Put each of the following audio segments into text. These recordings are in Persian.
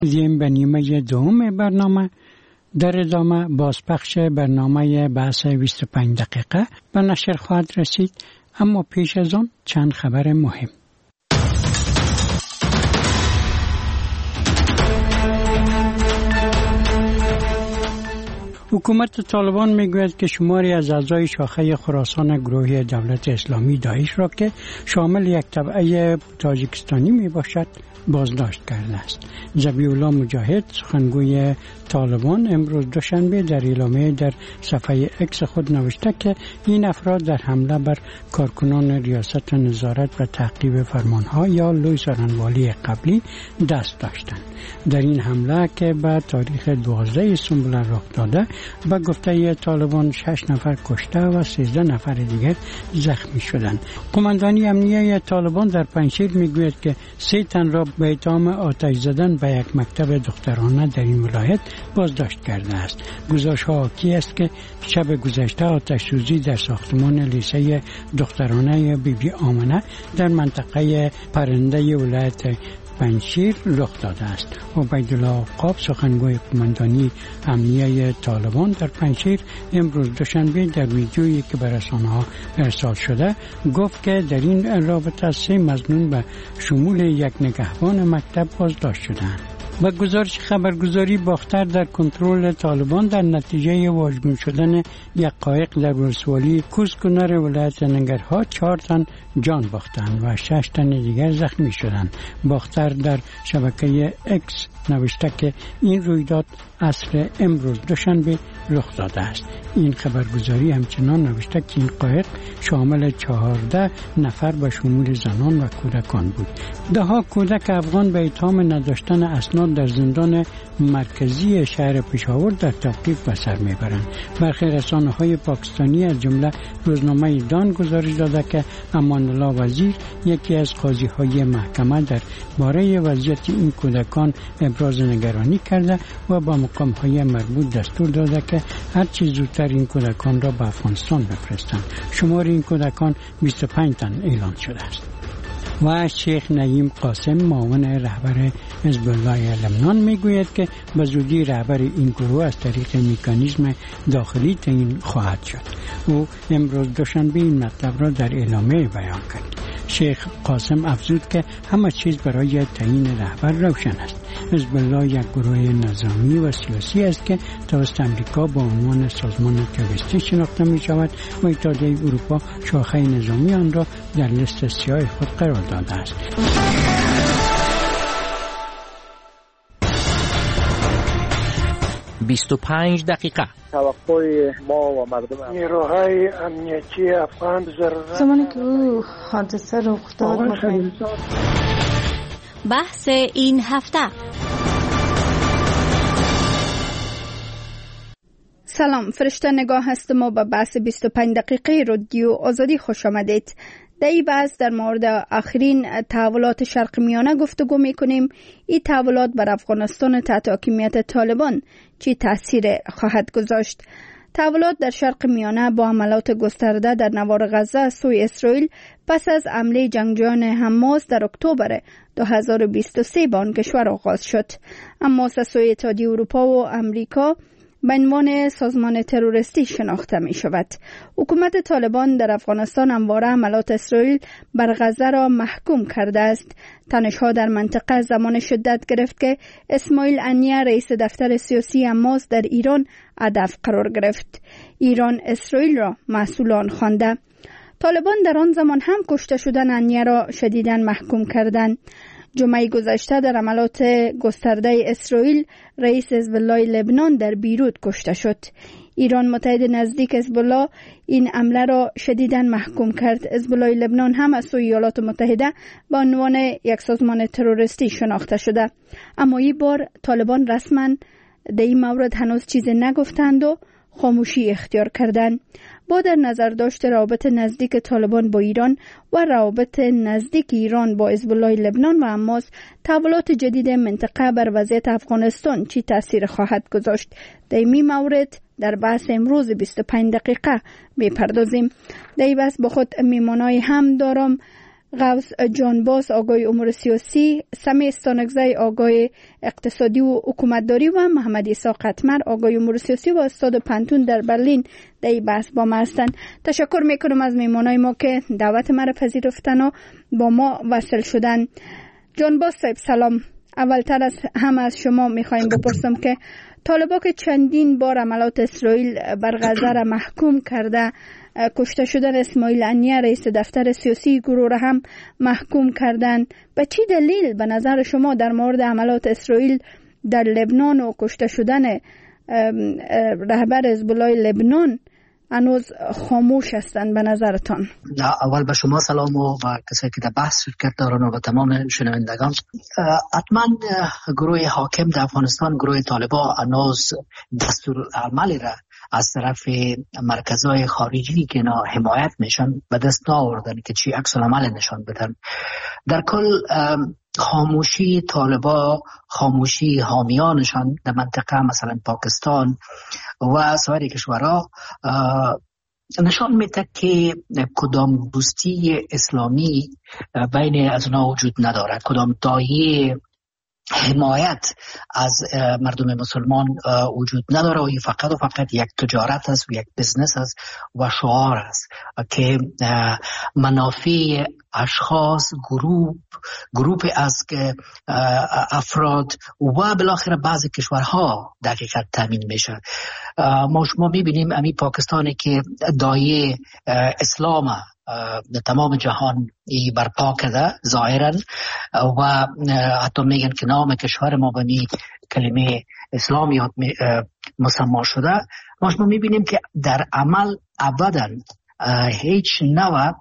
زیم به نیمه دوم برنامه در ادامه بازپخش برنامه بحث 25 دقیقه به نشر خواهد رسید، اما پیش از آن چند خبر مهم. حکومت طالبان میگوید که شماری از اعضای شاخه خراسان گروه دولت اسلامی داعش را که شامل یک تبعه تاجیکستانی می باشد بازداشت کرده است. ذبیح الله مجاهد سخنگوی طالبان امروز دوشنبه در اعلامیه در صفحه اکس خود نوشته که این افراد در حمله بر کارکنان ریاست نظارت و تعقیب فرمانها یا لوی سخنوالی قبلی دست داشتند. در این حمله که به تاریخ 12 سنبل رخ داده به گفته طالبان 6 نفر کشته و 13 نفر دیگر زخمی شدند. قماندانی امنیه طالبان در پنجشیر میگوید که 3 تن را به اتهام آتش زدن به یک مکتب دخترانه در این ولایت بازداشت کرده است. گزارش‌ها حاکی است که شب گذشته آتش سوزی در ساختمان لیسه دخترانه بیبی آمنه در منطقه پرنده ولایت پنجشیر رخ داده است. عبیدالله عقاب سخنگوی قماندانی امنیه طالبان در پنجشیر امروز دوشنبه در ویدیویی که به رسانه‌ها ارسال شده گفت که در این رابطه 3 مظنون به شمول یک نگهبان مکتب بازداشت شدند. با گزارش خبرگزاری باختر در کنترل طالبان در نتیجه واژگون شدن یک قایق در ولسوالی کوزکنار ولایت ننگرهار 4 تن جان باختند و 6 تن دیگر زخمی شدند. باختر در شبکه اکس نوشته که این رویداد عصر امروز دوشنبه رخ داده است. این خبرگزاری همچنان نوشته که این قایق شامل 14 نفر به شمول زنان و کودکان بود. دهها کودک افغان به اتهام نداشتن اسناد در زندان مرکزی شهر پشاور در توقیف به سر میبرند. برخی رسانه‌های پاکستانی از جمله روزنامه دان گزارش داده که امان الله وزیر یکی از قاضی‌های محکمه در باره وضعیت این کودکان ابراز نگرانی کرده و با مقام‌های مربوط دستور داده که هر چه زودتر این کودکان را به افغانستان بفرستند. شمار این کودکان 25 تن اعلان شده است. و شیخ نعیم قاسم معاون رهبر حزب الله لبنان میگوید که به زودی رهبر این گروه از طریق مکانیزم داخلی تعیین خواهد شد. او امروز دوشنبه این مطلب را در اعلامیه بیان کرد. شیخ قاسم افزود که همه چیز برای تعیین رهبر روشن است. حزب الله یک گروه نظامی و سیاسی است که توسط امریکا با عنوان سازمان تروریستی شناخته می شود و اتحادیه اروپا شاخه نظامی آن را در لیست سیاه خود قرار داده است. 25 دقیقه. توقع ما و مردم نیروهای امنیتی افغان زمانی که او حادثه رخ داد بحث این هفته. سلام، فرشته نگاه هستم و به بحث 25 دقیقه رادیو آزادی خوش آمدید. در این بحث در مورد آخرین تحولات شرق میانه گفتگو میکنیم. این تحولات بر افغانستان تحت حاکمیت طالبان چی تاثیر خواهد گذاشت؟ تحولات در شرق میانه با حملات گسترده در نوار غزه از سوی اسرائیل پس از حمله جنگجویان حماس در اکتبر 2023 به آن کشور آغاز شد. حماس از سوی اتحادیه اروپا و امریکا به عنوان سازمان تروریستی شناخته می شود. حکومت طالبان در افغانستان همواره حملات اسرائیل بر غزه را محکوم کرده است. تنش‌ها در منطقه زمان شدت گرفت که اسماعیل هنیه رئیس دفتر سیاسی حماس در ایران هدف قرار گرفت. ایران اسرائیل را مسئولان خوانده. طالبان در آن زمان هم کشته شدن هنیه را شدیداً محکوم کردند. جمعه گذشته در حملات گسترده اسرائیل رئیس حزب الله لبنان در بیروت کشته شد. ایران متحد نزدیک حزب الله این حمله را شدیداً محکوم کرد. حزب الله لبنان هم از سوی ایالات متحده به عنوان یک سازمان تروریستی شناخته شده. اما این بار طالبان رسما در این مورد هنوز چیزی نگفتند و خاموشی اختیار کردند. با در نظر داشت روابط نزدیک طالبان با ایران و روابط نزدیک ایران با حزب الله لبنان و حماس، تحولات جدید منطقه بر وضعیت افغانستان چی تاثیر خواهد گذاشت؟ در این مورد در بحث امروز 25 دقیقه میپردازیم. در این بحث با خود میمانای هم دارم. غوث جانباز آگای امور سیاسی، سمی استانکزی آگای اقتصادی و حکومتداری و محمد عیسی قطمر آگای امور سیاسی و استاد پانتون در برلین در این بحث با ما هستند. تشکر میکنم از میمانای ما که دعوت ما را پذیرفتن و با ما وصل شدن. جانباز صاحب سلام. اولتر از همه از شما میخوایم بپرسم که طالبان که چندین بار عملات اسرائیل بر غزه را محکوم کرده، کشته شدن اسماعیل هنیه رئیس دفتر سیاسی گروه را هم محکوم کردن، به چی دلیل به نظر شما در مورد عملات اسرائیل در لبنان و کشته شدن رهبر حزب الله لبنان هنوز خاموش هستند به نظرتان؟ اول به شما سلام و کسایی که در بحث شرکت دارن و به تمام شنوندگان. حتما گروه حاکم در افغانستان، گروه طالبان، هنوز دستورالعملی را از طرف مرکزهای خارجی که اینا حمایت میشن به دست نآوردن که چی عکس العمل نشان بدن. در کل خاموشی طالبان، خاموشی حامیانشان در منطقه مثلا پاکستان و سایر کشورها نشان میده که کدام دوستی اسلامی بین از اونا وجود ندارد، کدام دایه حمایت از مردم مسلمان وجود نداره و این فقط و فقط یک تجارت است و یک بزنس است و شعار است که منافع اشخاص، گروپ از افراد و بالاخره بعضی کشورها در حقیقت تامین میشه. ما شما میبینیم امی پاکستانی که دایه اسلام در تمام جهان برپا کرده ظاهرا و حتی میگن که نام کشور ما به کلمه اسلام یاد مسما شده. ما شما میبینیم که در عمل ابدا هیچ نوع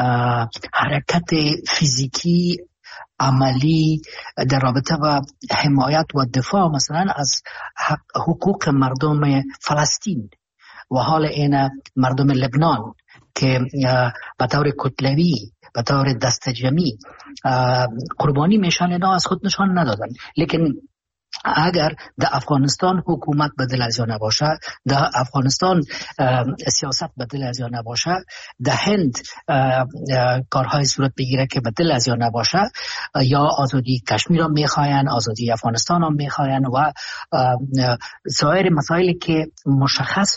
حرکت فیزیکی عملی در رابطه با حمایت و دفاع مثلا از حقوق مردم فلسطین و حال این مردم لبنان که به طور کتلوی، به طور دستجمعی قربانی میشن، اینا از خود نشان ندادن. لیکن اگر در افغانستان حکومت بدل از یا نباشه، در افغانستان سیاست بدل از یا نباشه، در هند کارهای صورت بگیره که بدل از یا نباشه، یا آزادی کشمیر هم میخواین، آزادی افغانستان هم میخواین و سایر مسائلی که مشخص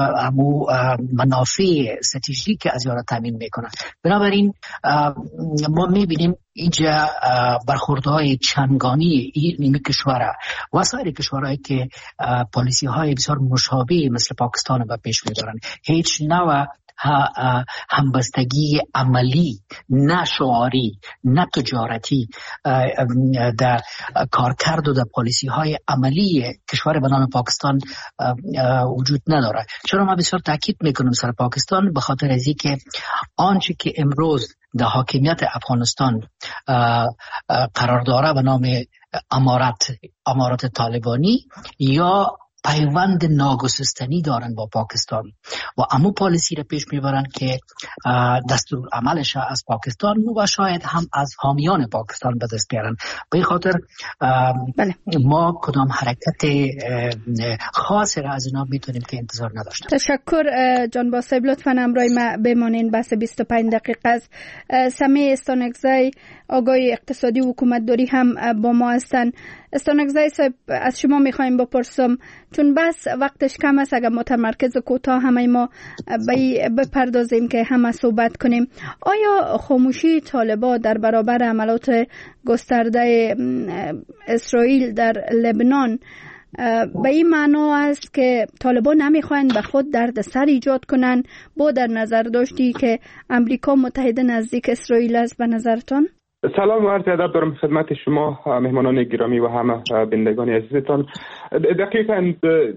منافع استراتژیک از یا را تامین میکنه. بنابراین ما میبینیم اینجا برخوردهای چندگانی این کشور و سایر کشورهایی که پالیسی های بسیار مشابه مثل پاکستان به پیش میبرن، هیچ نوع همبستگی عملی، نه شعاری نه تجارتی در کارکرد و در پالیسی های عملی کشور به نام پاکستان وجود نداره. چرا ما بسیار تاکید میکنم سر پاکستان؟ به خاطر از اینکه آنچه که امروز در حاکمیت افغانستان قرار داره به نام امارات طالبانی یا پیوند ناگسستنی دارن با پاکستان و امو پالیسی را پیش میبرن که دستور عملش از پاکستان و شاید هم از حامیان پاکستان به دست بیارن. به این خاطر ما کدام حرکت خاصی را از اینا میتونیم که انتظار نداشتیم. تشکر جانباز صاحب. لطفاً همراه ما بمانین. بحث 25 دقیقه از سمی استانکزی آگای اقتصادی و حکومتداری هم با ما هستن. استانکزی صاحب از شما میخوایم بپرسم، چون بس وقتش کم است، اگر متمرکز کوتاه همه ما بپردازیم که همه صحبت کنیم. آیا خاموشی طالبان در برابر عملات گسترده اسرائیل در لبنان به این معنا است که طالبان نمیخواین به خود دردسر ایجاد کنن، با در نظر داشتی که امریکا متحد نزدیک اسرائیل است؟ به نظرتان؟ سلام و عرض ادب دارم خدمت شما مهمانان گرامی و همه بینندگان عزیزتان. دقیقاً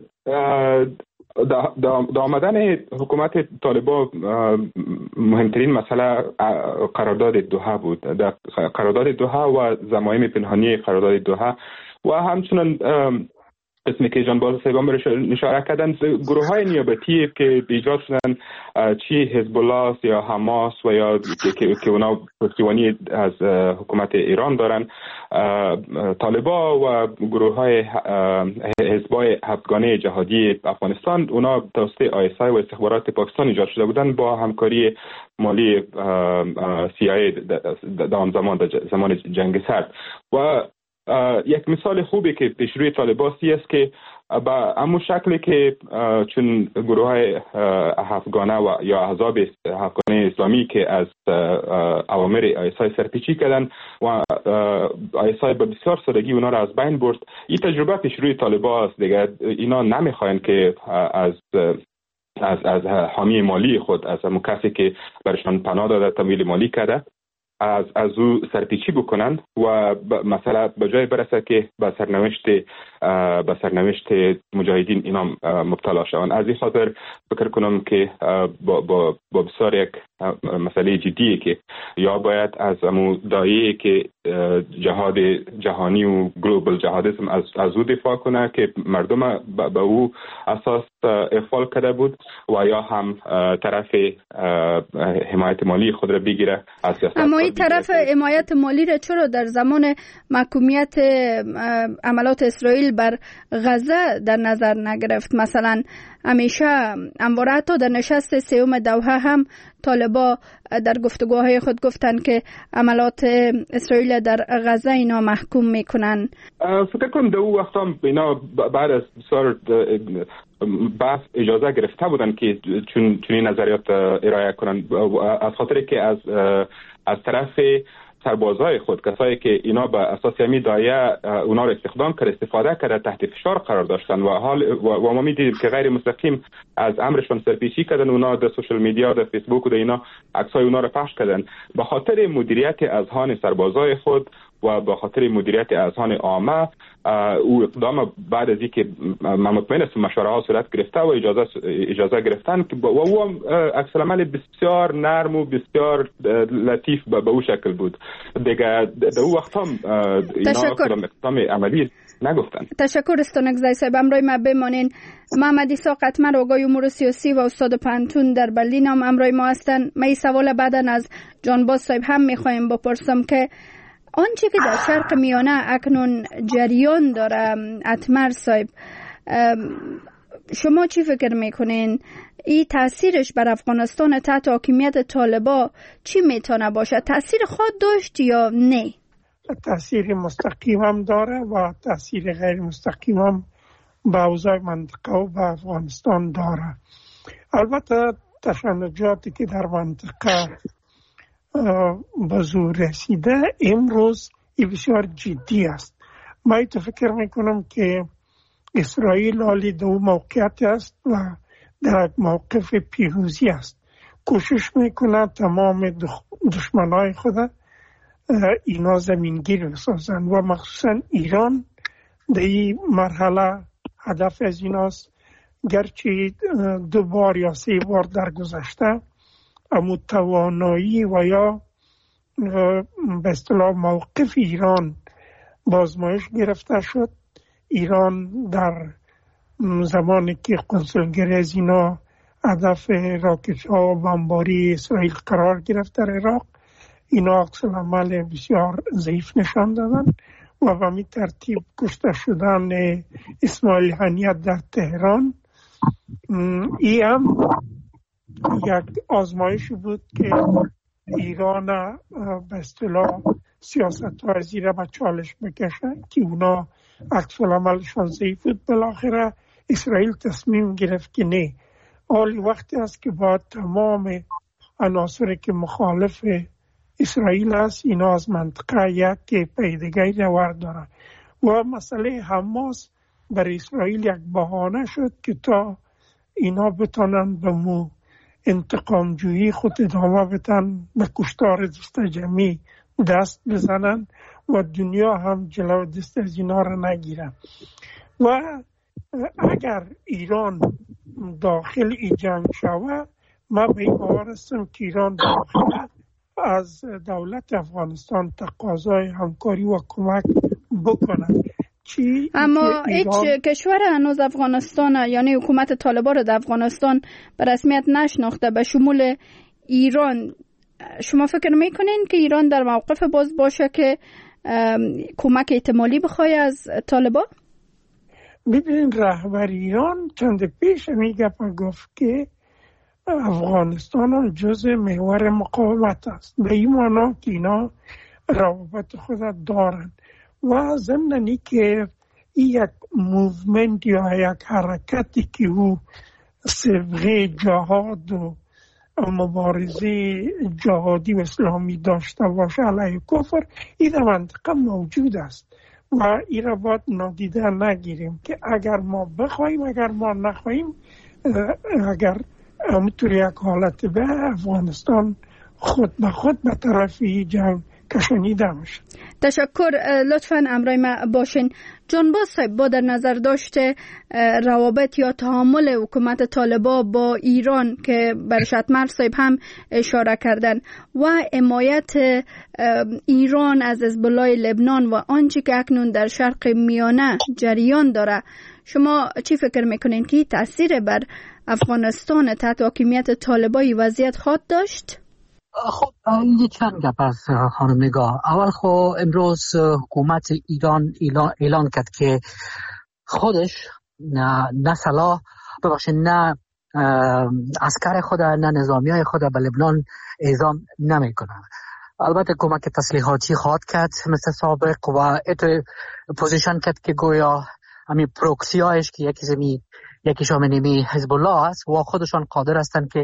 دا آمدن حکومت طالبان مهمترین مسئله قرارداد دوحه بود. در قرارداد دوحه و ضمایم پنهانی قرارداد دوحه و همچنان قسمی که جان صاحب اشاره کردن، گروه های نیابتی که ایجاد شدن، چی حزب الله یا حماس و یا که اونا پشتیبانی از حکومت ایران دارن، طالبا و گروه های حزبای هفتگانه جهادی افغانستان، اونا توسط ISI و استخبارات پاکستان ایجاد شده بودن با همکاری مالی CIA در آن زمان جنگ سرد. و یک مثال خوبی که پیش روی طالباسی است که با همون شکلی که چون گروه های هفتگانه و یا احزاب هفتگانه اسلامی که از اوامر ISI سرپیچی کردن و ISI به بسیار سادگی اونا را از بین برد، این تجربه پیش روی طالبا است دیگه. اینا نمیخواین که از حامی مالی خود، از همون کسی که برشان پناه داده تمویل مالی کرده، از او سرپیچی بکنن و مثلا به جای برسه که به سرنوشت مجاهدین اینا مبتلا شوند. از این خاطر فکر کنم که با بسیار یک مسئله جدیه که یا باید از امو دایره که جهاد جهانی و گلوبال جهادیسم از او دفاع کنه که مردم به او اساس اغفال کرده بود، و یا هم طرف حمایت مالی خود را بگیره از سیاست. اما این طرف حمایت مالی را چرا در زمان محکومیت عملات اسرائیل بر غزه در نظر نگرفت؟ مثلا همیشه همواره حتی در نشست سوم دوحه هم طالبا در گفتگوهای خود گفتن که عملات اسرائیل در غزه اینا محکوم میکنن. فکر کنم در اون وقت هم اینا بعد از بسیار بحث اجازه گرفته بودن که چون این نظریات ارائه کنن، از خاطر که از طرف سربازای خود، کسایی که اینا به اساس همین دایره اونا رو استفاده کرده تحت فشار قرار داشتن و ما می‌دیدیم که غیر مستقیم از امرشون سرپیچی کردن، اونا در سوشال میدیا، در فیسبوک و در اینا عکسای اونا رو پخش کردن. به خاطر مدیریت اذهان سربازای خود و به خاطر مدیریت اذهان عامه، او اقدام بعد از اینکه من مطمئن هستم مشوره ها صورت گرفته و اجازه گرفتن که و او عکس العمل بسیار نرم و بسیار لطیف به او شکل بود دیگه. در او وقت هم اینا کدام اقدام عملی نگفتن. تشکر استانک زای صاحب. امروی ما بمانین. محمد عیسی قطمر، آگای امور سیاسی و استاد پانتون در برلین هم امروی ما هستن. من این سوال بعدن از جانباز صاحب هم میخوایم بپرسم که آنچه که در شرق میانه اکنون جریان داره، اتمر صاحب، شما چی فکر میکنین؟ این تاثیرش بر افغانستان تحت حاکمیت طالبا چی میتونه باشه؟ تاثیر خود داشت یا نه؟ تاثیر مستقیم هم داره و تاثیر غیر مستقیم هم به اوضاع منطقه و به افغانستان داره. البته تشنجاتی که در منطقه به زور رسیده امروز بسیار جدی است. من فکر میکنم که اسرائیل حالی در موقعیت است و در موقف پیروزی است. کوشش میکنه تمام دشمنای خود اینا زمینگیر بسازن و مخصوصا ایران در این مرحله هدف از ایناست. گرچه 2 بار یا 3 بار در گذشته اما توانایی و یا به اصطلاح موقف ایران بازمایش گرفته شد. ایران در زمانی که کنسولگری از اینا هدف راکت ها و بمباری اسرائیل قرار گرفت در عراق، اینا عکس العمل بسیار ضعیف نشان دادن و به همین ترتیب کشته شدن اسماعیل هنیه در تهران ای هم یک آزمایش بود که ایران به اصطلاح سیاست ورزی را به چالش بکشه که اونا عکس العملشان ضعیف بود. بالاخره اسرائیل تصمیم گرفت که نه، حالی وقتی است که با تمام عناصری که مخالف اسرائیل است اینا از منطقه یک پیدگی را دارن و مسئله حماس برای اسرائیل یک بهانه شد که تا اینا بتانن به مو انتقام جویی خود ادامه بدن، به کشتار دست جمعی دست بزنن و دنیا هم جلو دست از اینا را نگیرن. و اگر ایران داخل ای جنگ شود، من به این باور هستم که ایران داخل از دولت افغانستان تقاضای همکاری و کمک بکنه. اما هیچ کشور هنوز افغانستان یعنی حکومت طالبان را در افغانستان به رسمیت نشناخته به شمول ایران. شما فکر میکنین که ایران در موقف باز باشه که کمک احتمالی بخواه از طالبان؟ ببین رهبر ایران چند پیش گفت که افغانستان جزء محور مقاومت است، به این معنا که اینا روابط خود دارند و ضمن که یک موومنت یا یک حرکتی که او صبغه جهاد و مبارزه جهادی و اسلامی داشته باشه علیه کفر، این در منطقه موجود است و این را باید نادیده نگیریم که اگر ما بخوایم اگر ما نخواهیم، اگر همونطور یک حالت به افغانستان خود به خود به طرف جنگ کشانیده میشه. تشکر. لطفاً امرای ما باشین. جانباز صاحب، با در نظر داشته روابط یا تعامل حکومت طالبان با ایران که برش اتمر صاحب هم اشاره کردن و حمایت ایران از حزب الله لبنان و آنچه که اکنون در شرق میانه جریان داره، شما چی فکر میکنین که تأثیر بر افغانستان تحت حاکمیت طالبان وضعیت خواهد داشت؟ خب یه چند گپ از خانم نگاه. اول خب امروز حکومت ایران اعلان کرد که خودش نه سلاح نه عسکر خود نه نظامی های خود به لبنان اعزام نمی کنند. البته کمک تسلیحاتی خواهد کرد مثل سابق و پوزیشن کرد که گویا همین پروکسی هایش که یکی شامنیمی حزب الله است و خودشان قادر هستند که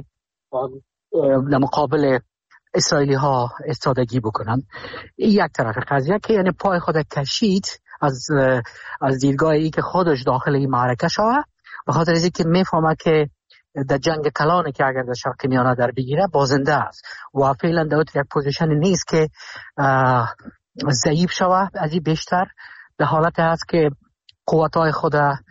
در مقابل اسرائیلی ها استادگی بکنن. یک طرف قضیه که یعنی پای خود کشید از دیدگاه ای که خودش داخل این معرکه شوه، به خاطر اینکه که میفهمه که در جنگ کلانه که اگر در شرق میانه در بگیره بازنده است و فعلا در یک پوزیشن نیست که ضعیف شوه. از این بیشتر در حالت است که قوتهای خود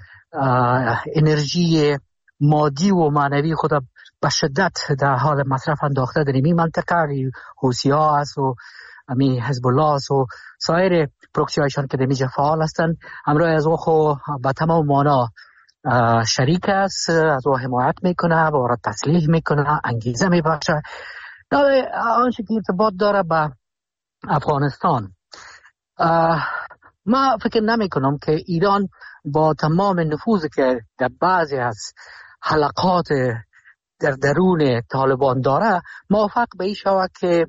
انرژی مادی و معنوی خود به شدت در حال مصرف انداخته در این منطقه. حوثی ها است و حزب الله است و سایر پروکسی هایشان که در اینجا فعال هستند. همراه از او خو به تمام معنا شریک است، از او حمایت میکنه و را تسلیح میکنه، انگیزه میبخشه. آنچه که ارتباط داره به افغانستان، ما فکر نمی کنم که ایران با تمام نفوذی که در بعضی از حلقات در درون طالبان داره موافق به این شود که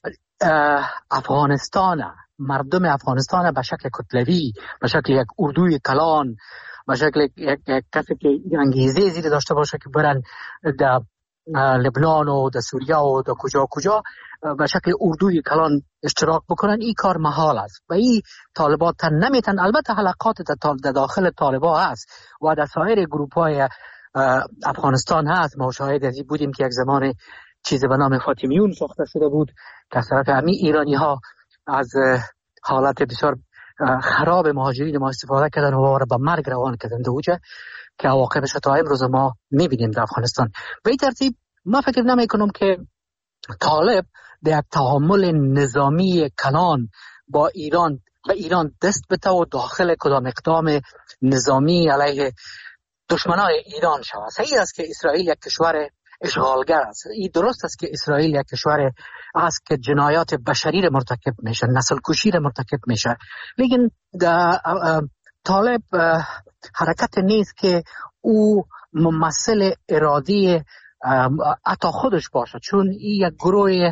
مردم افغانستان به شکل کتلوی، به شکل یک اردوی کلان، به شکل یک کسی که انگیزه زیر داشته باشه که برن در لبنان و در سوریه و در کجا به شکل اردوی کلان اشتراک بکنن، این کار محال است و این طالبان نمیتن. البته حلقات در داخل طالبان هست و در سایر گروپ های افغانستان هست. ما شاهد از این بودیم که یک زمان چیز به نام فاطمیون ساخته شده بود که از طرف همین ایرانی ها از حالت بسیار خراب مهاجرین ما استفاده کردن و به مرگ روان کردن دوجه که عواقبش تا امروز ما میبینیم در افغانستان. به این ترتیب ما فکر نمی کنم که طالب در تعامل نظامی کلان با ایران دست بده و داخل کدام اقدام نظامی علیه دشمنای ایران شود. صحیح است که اسرائیل یک کشور اشغالگر است. این درست است که اسرائیل یک کشور است که جنایات بشری را مرتکب میشه، نسل کشی را مرتکب میشه، لیکن طالب حرکت نیست که او ممثل ارادی حتی خودش باشه، چون این یک گروه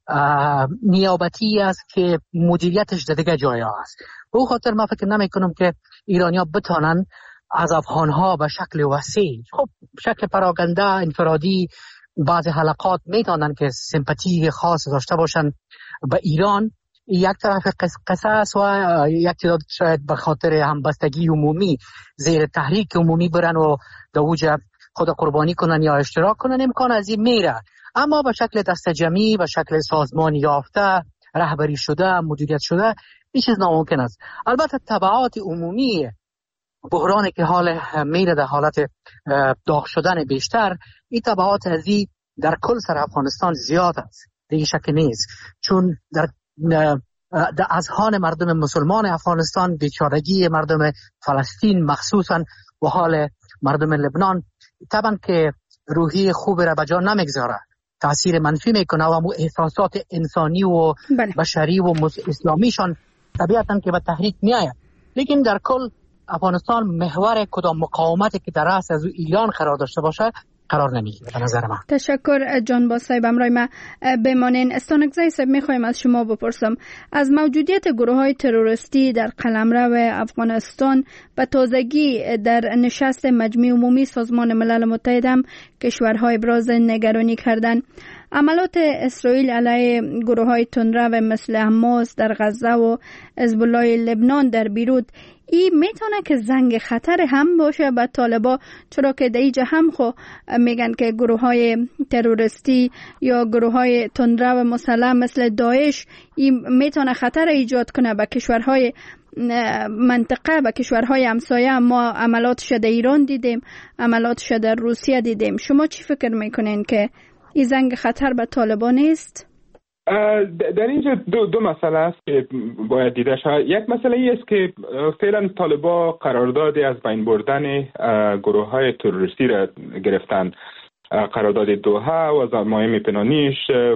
نیابتی است که مدیریتش در دیگه جای است. به او خاطر من فکر نمی کنم که ایرانی‌ها بتانن از افغان‌ها به شکل وسیع، خب شکل پراکنده انفرادی، بعض حلقات میتونن که سمپاتی خاص داشته باشن به ایران. یک طرف قصه است و یک تعداد شاید به خاطر همبستگی عمومی زیر تحریک عمومی برن و در اوج خود قربانی کنن یا اشتراک کنن، امکان از این میره. اما به شکل دست جمعی، به شکل سازمان یافته، رهبری شده، مدیریت شده، این چیز ناممکن است. البته تبعات عمومی بحرانی که حال میره در حالت داغ شدن بیشتر، این تبعات ازی در کل سر افغانستان زیاد است، دیگه شک نیست. چون در در اذهان مردم مسلمان افغانستان بیچارگی مردم فلسطین مخصوصا و حال مردم لبنان طبعا که روحی خوب را به جا نمیگذاره، تاثیر منفی میکنه و احساسات انسانی و بشری و اسلامیشان طبیعتا که به تحریک میآید. لیکن در کل افغانستان محور کدام مقاومتی که در رأس از ایران قرار داشته باشه قرار نمیگیره به نظر من. تشکر جان با صاحب. امرای ما بمانین. استانکزی صاحب میخوایم از شما بپرسم از موجودیت گروه‌های تروریستی در قلمرو افغانستان به تازگی در نشست مجمع عمومی سازمان ملل متحد هم کشورها ابراز نگرانی کردند. عملات اسرائیل علیه گروه‌های تندرو مثل حماس در غزه و حزب الله لبنان در بیروت این میتونه که زنگ خطر هم باشه به طالبان، چرا که در اینجا هم میگن که گروه‌های تروریستی یا گروه‌های تندرو مسلح مثل داعش این میتونه خطر ایجاد کنه به کشورهای منطقه، به کشورهای همسایه. ما عملاتش در ایران دیدیم، عملاتش در روسیه دیدیم. شما چی فکر میکنین که این زنگ خطر به طالبان نیست؟ در اینجا دو مسئله است که باید دیده شود. یک مسئله ای است که فعلا طالبان قراردادی از بین بردن گروه‌های تروریستی را گرفتن. قرارداد دوحه و ضمایم پنهانیش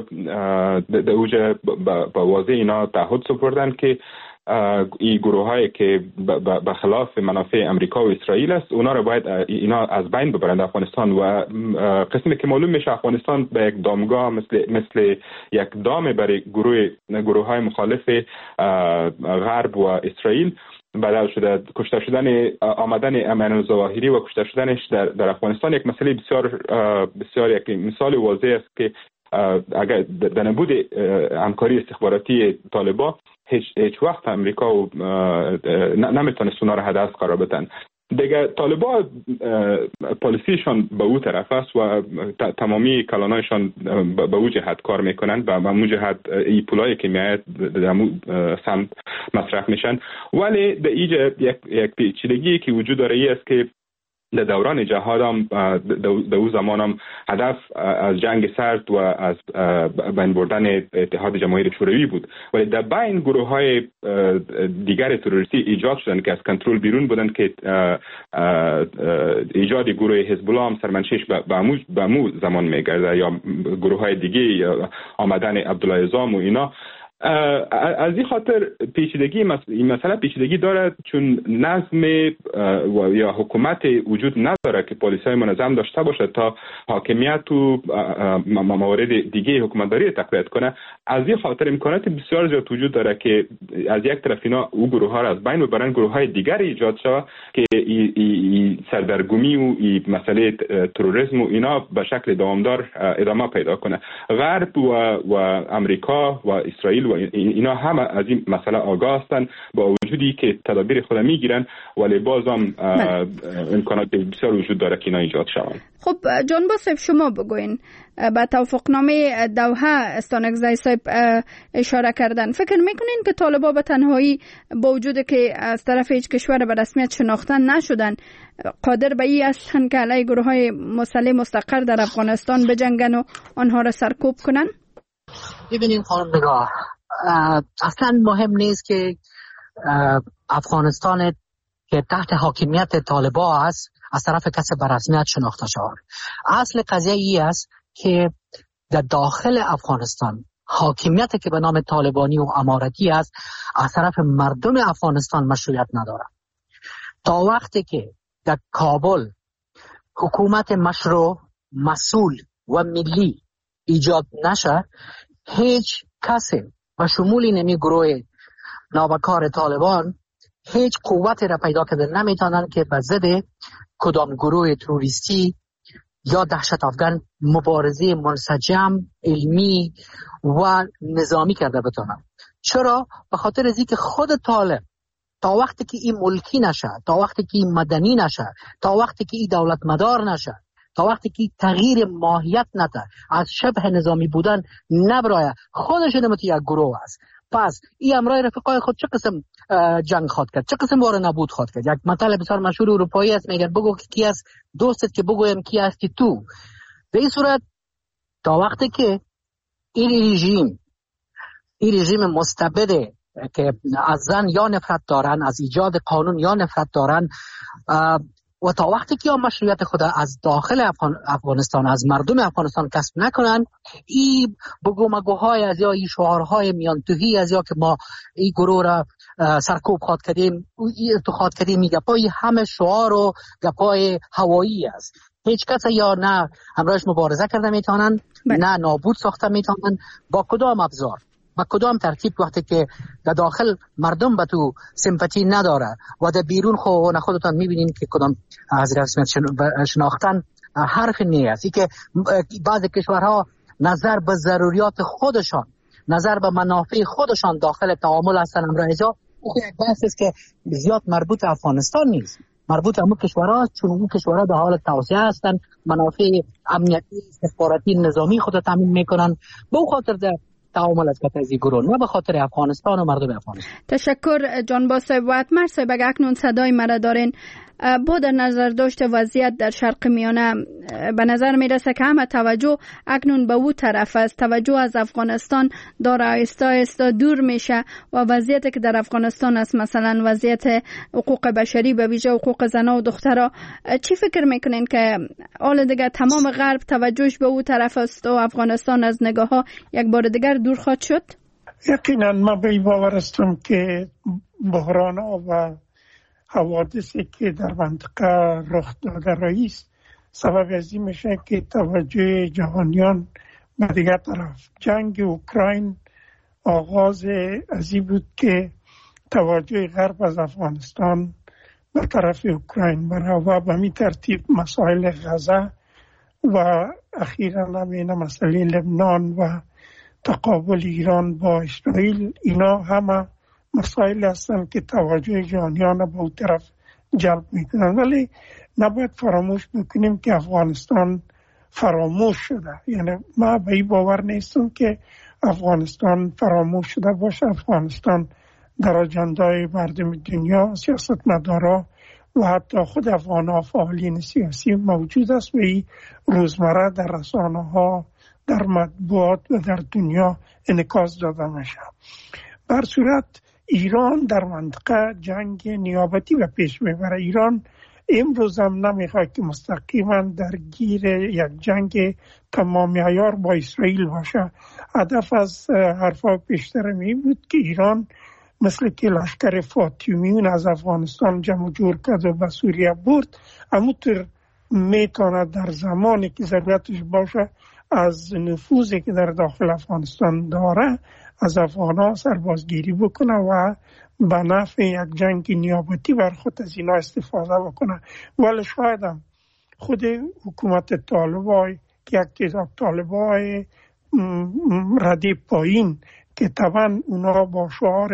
در اوج با واضح اینا تعهد سپردن که این گروه‌هایی که به خلاف منافع امریکا و اسرائیل است اونا را باید اینا از بین ببرند افغانستان. و قسمی که معلوم میشه افغانستان به یک دامگاه مثل یک دام برای گروه‌های مخالف غرب و اسرائیل بدل شده. کشته شدن آمدن امان الظواهری و کشته شدنش در افغانستان یک مسئله بسیار یک مثال واضح است که اگر در نبود همکاری استخباراتی طالبان هیچ وقت امریکا نمیتونست اونا را هدف قرار بدن. دیگه طالبان پالیسیشان به او طرف است و تمامی کلانایشان به او جهت کار میکنن و به اون جهت این پولایی که میاد در سمت مصرف میشن. ولی در اینجا یک پیچیدگی که وجود داره است که در دوران جهاد هم در او زمان هم هدف از جنگ سرد و از بین بردن اتحاد جماهیر شوروی بود، ولی در بین گروه های دیگر تروریستی ایجاد شدن که از کنترل بیرون بودن که ایجاد گروه حزب الله هم سرمنشیش به مو زمان میگرده یا گروه های دیگه یا آمدن عبدالله عظام و اینا. از این خاطر این مسئله پیچیدگی دارد چون نظم یا حکومت وجود نداره که پلیسای منظم داشته باشه تا حاکمیت و موارد دیگه حکومتداری تقویت کنه. از این خاطر امکانات بسیار زیاد وجود داره که از یک طرف اینا او گروه ها را از بین ببرن، گروه های دیگر ایجاد شود که سردرگمی و مسئله تروریسم و اینا به شکل دوامدار ادامه پیدا کنه. غرب و امریکا و اسرائیل و اینا همه از این مسئله آگاه هستند با وجودی که تدابیر خود میگیرن، ولی باز هم امکانات بسیار وجود داره که اینا ایجاد شوند. خب جان باصف شما بگوین به توافقنامه دوحه استانکزی صاحب اشاره کردن، فکر میکنین که طالبان به تنهایی با وجود که از طرف هیچ کشور به رسمیت شناختن نشدن قادر به این هستن که علیه گروه های مسلح مستقر در افغانستان بجنگن و آنها را سرکوب کنن؟ ببینید خانم نگاه، اصلا مهم نیست که افغانستان که تحت حاکمیت طالبان است از طرف کسی به رسمیت شناخته شود. اصل قضیه ای است که در داخل افغانستان حاکمیت که به نام طالبانی و امارتی است از طرف مردم افغانستان مشروعیت نداره. تا وقتی که در کابل حکومت مشروع، مسئول و ملی ایجاد نشه، هیچ کسی و شمولی نمی گروه نابکار طالبان هیچ قوتی را پیدا کرده نمیتونن که به ضد کدام گروه تروریستی یا دهشت افغان مبارزه منسجم، علمی و نظامی کرده بتونن. چرا؟ به خاطر از اینکه خود طالب تا وقتی که این ملکی نشه، تا وقتی که این مدنی نشه، تا وقتی که این دولت مدار نشه، تا وقتی که تغییر ماهیت نده، از شبه نظامی بودن نبرایه، خودش نمت یک گروه است. پس این امرای رفقای خود چه قسم جنگ خواد کرد، چه قسم وار نبود خواد کرد. یک مطلب بسیار مشهور اروپایی است، میگن بگو کی است دوستت که بگویم کی هستی تو. به این صورت تا وقتی که این رژیم مستبد که از زن یا نفرت دارن، از ایجاد قانون یا نفرت دارن و تا وقتی که مشروعیت خود از داخل افغانستان، از مردم افغانستان کسب نکنن، این بگومگوهای از یا این شعارهای میان توهی از یا که ما این گروه را سرکوب خواد کردیم، اتخاذ کردیم، این گپای همه شعار و گپای هوایی است. هیچ کس یا نه همراهش مبارزه کرده میتونن، نه نابود ساخته میتونن. با کدام ابزار، با کدام ترتیب؟ وقتی که در داخل مردم به تو سمپاتی نداره و در بیرون خودتان میبینین که کدام حضرت شناختن حرف نیست. ای که بعضی کشورها نظر به ضروریات خودشان، نظر به منافع خودشان داخل تعامل هستن امروز. او یک بحث است که زیاد مربوط افغانستان نیست، مربوط همون کشورها، چون اون کشورها در حال توسعه هستن، منافع امنیتی، استخباراتی، نظامی خود تامین میکنن. به اون خاطر در تعامل از کتازی گروه، نه به خاطر افغانستان و مردم افغانستان. تشکر جانباز صاحب. و اتمر صاحب اگر اکنون صدای مرا دارین، با در نظر داشت وضعیت در شرق میانه، به نظر میرسه که همه توجه اکنون به او طرف است. توجه از افغانستان داره آهسته آهسته دور میشه و وضعیتی که در افغانستان است، مثلا وضعیت حقوق بشری، به ویژه حقوق زنان و دخترها، چی فکر میکنین که حال دیگه تمام غرب توجهش به او طرف است و افغانستان از نگاه ها یک بار دیگر دور خواهد شد؟ یقینا ما به این باور هستم که بحران و حوادثی که در منطقه رخ داده رئیس سبب از این میشه که توجه جهانیان به دیگر طرف. جنگ اوکراین آغاز از این بود که توجه غرب از افغانستان به طرف اوکراین بره و به می ترتیب مسائل غزه و اخیراً همین مسئله لبنان و تقابل ایران با اسرائیل، اینا همه مسائل هستند که توجه جهانیان به اون طرف جلب میکنن. ولی نباید فراموش بکنیم که افغانستان فراموش شده. یعنی ما به این باور نیستم که افغانستان فراموش شده باشه. افغانستان در اجندای مردم دنیا، سیاستمدارا و حتی خود افغان‌ها، فعالین سیاسی موجود است و این روزمره در رسانه‌ها، در مطبوعات و در دنیا انعکاس داده میشه. بر صورت ایران در منطقه جنگ نیابتی به پیش میبره. ایران امروز هم نمیخواد که مستقیما درگیر یک جنگ تمام عیار با اسرائیل باشه. هدف از حرفا پیشتر می بود که ایران مثل که لشکر فاطمیون از افغانستان جمع جور کرد و به سوریه برد، همونطور میتونه در زمانی که ضرورتش باشه از نفوذی که در داخل افغانستان داره از افغان‌ها سربازگیری بکنه و به نفع یک جنگ نیابتی بر خود از اینا استفاده بکنه. ولی شاید هم خود حکومت طالبای که یک تعداد طالبای رده پایین که طبعا اونا با شعار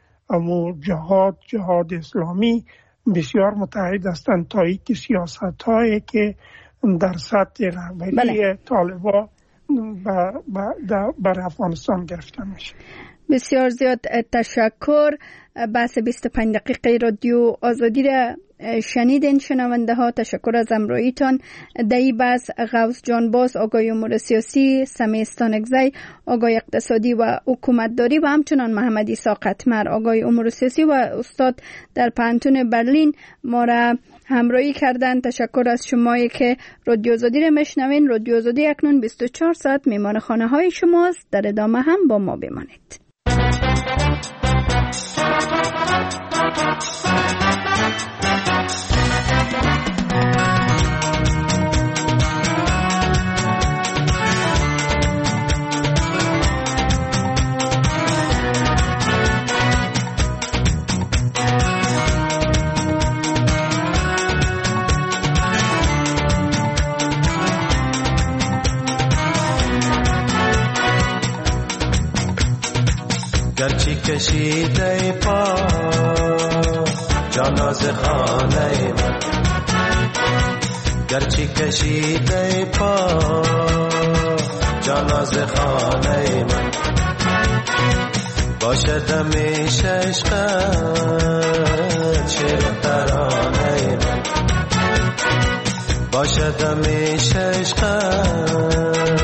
جهاد اسلامی بسیار متحد هستند تا اینکه سیاست هایی که در سطح رهبری طالبا بر افغانستان گرفته میشه. بسیار زیاد تشکر. بحث 25 دقیقه رادیو آزادی را شنیدین شنونده ها. تشکر از همراهیتان. در این بحث غوث جانباز، آگاهی امور سیاسی، سمیع استانکزی، آگاهی اقتصادی و حکومتداری و همچنان محمد عیسی قطمر، آگاهی امور سیاسی و استاد در پانتون برلین ما را همراهی کردن. تشکر از شمایی که رادیو آزادی را میشنوین. رادیو آزادی اکنون 24 ساعت میمان خانه های شماست. در ادامه هم با ما بمانید. گرچه کشیده پا جان از خانه من، گرچه کشیده پا جان از خانه من، باشد همیشه عشقت شعر ترانه من، باشد همیشه عشقت